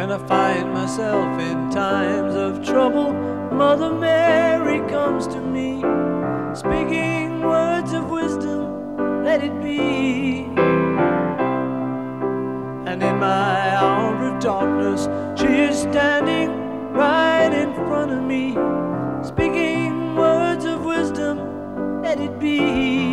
When I find myself in times of trouble, Mother Mary comes to me, speaking words of wisdom, let it be. And in my hour of darkness, she is standing right in front of me, speaking words of wisdom, let it be.